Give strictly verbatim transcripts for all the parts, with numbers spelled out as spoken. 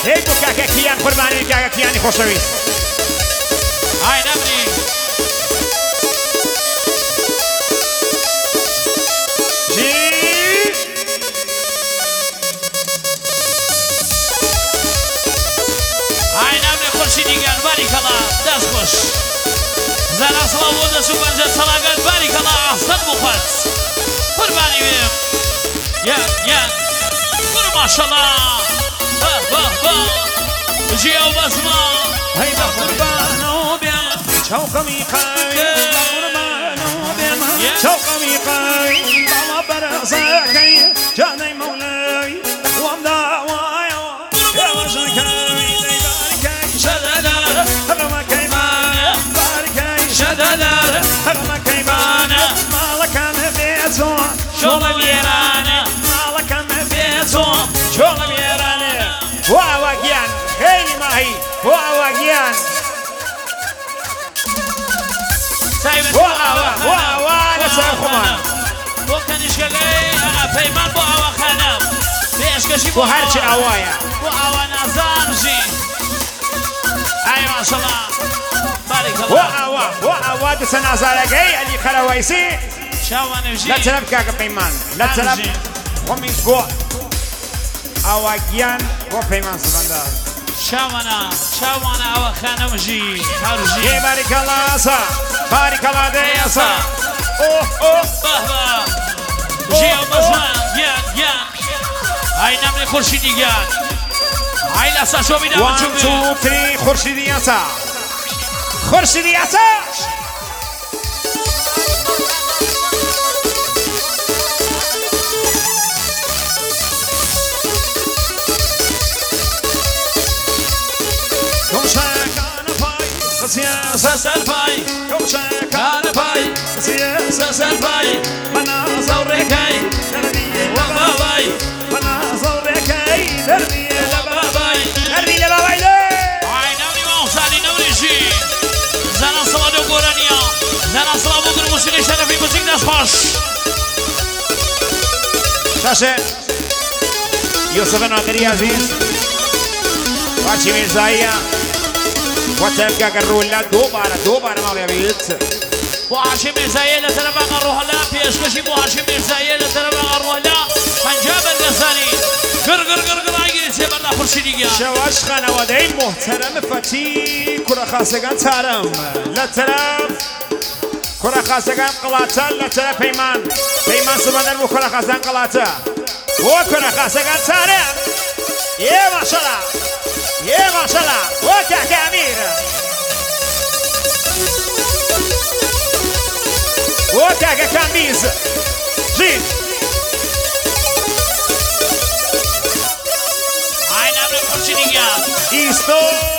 هيك كاكا كيان قرباني كاكا كياني خوشويست هاي نبري جي هاي نبري خورشیدی گیان باری کلا دست خوش زن اصلا بوده سو پنجه سلاگت باری کلا احسن بخواد قربانی بیم یا یا برو ماشالله با با با جیو بزما هيدا قربانو بيا شوقمي قاي قربانو بيا شوقمي قاي طلب برزاكي جاني مولاي ومداواي يا وجهكاي باركاي شددار هرمك ايمان باركاي شددار هرمك ايمان مالك انا بيتو شغل بيرانه مالك انا بيتو شغل بيرانه واو جيان خیلی ماهی واو گیان واو واو لسه خمان وقتنیش که گی پیمان با آوا خانم بیش کشی با هرچی آوایا با آوا نظر جی ای ماشالله بارک الله واو واو دست نظرگی علی خروایسی شاوانه جی لا تلعب كاكا بيمان لا تلعب ومن بو آوا گیان و پیمان سبندار شاوانا شاوانا آوا خانم جی هر جی بارك الله أسا بارك الله دياسا أوه أوه بابا جي وبزمان جان جان هاي نمني خورشيدي جان هاي لسا شو بينا وان بنشوفه تو تري خورشيدي أسا خورشيدي أسا سياسة سلفاي كوشا كان باي سياسة سلفاي بنا زوريكاي دربي وباباي بنا زوريكاي دربي وباباي دربي لباباي هاي نمني موساني نمني شي زنا صلادو قرانيا زنا صلادو قر موسيقى شرفي موسيقى دست خوش شاشة يوسف ناقري عزيز واشي ميرزايا وتبقى قرولا دوبارة دوبارة ما بيبيت بو هاشم مرزايا لترى بقى نروح لا بيشكشي بو هاشم مرزايا لترى بقى نروح لا پنجاب القصاني قر قر قر قر عايقين سيبر لا خورشيدي جا شواش خانوادهی محترم فتی کرا خاصگان تارم لطرف کرا خاصگان قلاتا لطرف پیمان پیمان سبندر بو کرا خاصگان قلاتا و کرا خاصگان تارم یه ماشالله یه ماشالله و که امیر و که کمیز جید هاي نمني خورشيدي جا ایستو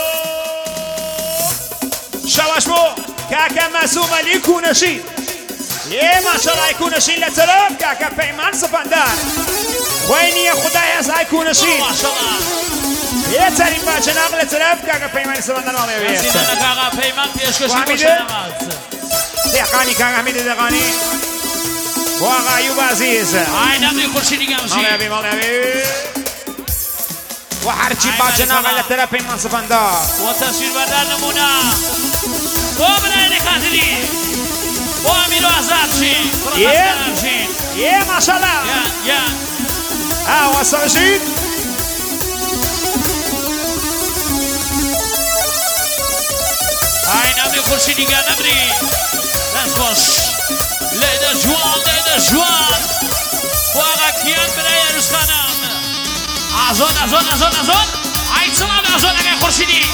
شواش بو کاکا مسوم علی کونشین یه ماشالله کونشین لطرف کاکا پیمان سپندر خوینی خدای از های کونشین ما شاء الله یه ترین بچه نقل لطرف کاکا پیمان سپندر مامی بیت سيدنا كاغا پیمان پیشکشی وحمیده؟ باشه نماز دقانی کاکا حمید دقانی و آقا ایوب عزیز هاي نمني خورشيدي جا مامی مشي بی مامی بی و هرچی بچه نقل لطرف پیمان سپندر وتصوير بدر نمونا وبناني خاتلي واميرو عزاب شين يه. یه ماشالله يا يا ها وصل شید هاي نمري خورشيدي جا نمري دست خوش ليدا جوان ليدا جوان واغا كيان برايا رسخانم ازون ازون ازون ازون هاي سلام ازون اگه خورشيدي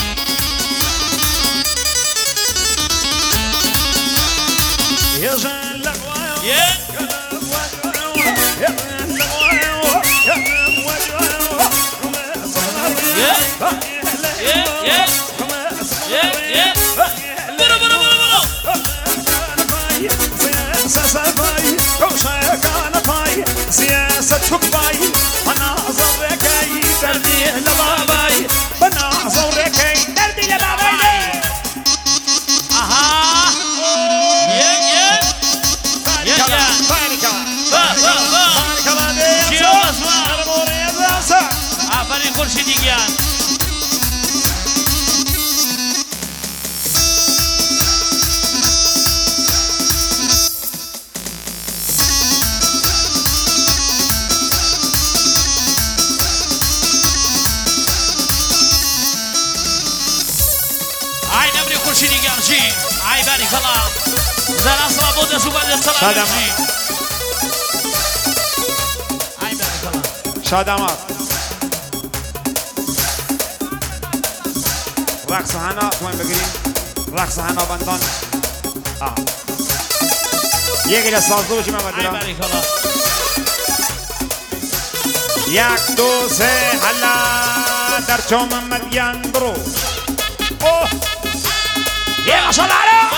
يا جان لغوايو يه يا جان لغوايو يا جان وجوايو يه يه يه يه يه برو برو برو برو سياسة باي كوشا كان باي سياسة تكباي أنا زوركاي دردي لباباي أنا زوركاي دردي لباباي اها يه يه يه يه فاركا با با با فاركا جيو بسوا أرموري الرأسة آفرین خورشیدی گیان خورشیدی گرچی ای باری کلا زن اصلا بوده سو بنده سلا گرچی ای باری کلا شادمات رقص هنا توین بگیریم رقص هنا بندان آه یکی را سازدو باشی محمد ای برام باری کلا یک دو سه حالا در چوم مدیان برو اوه یه ماشالله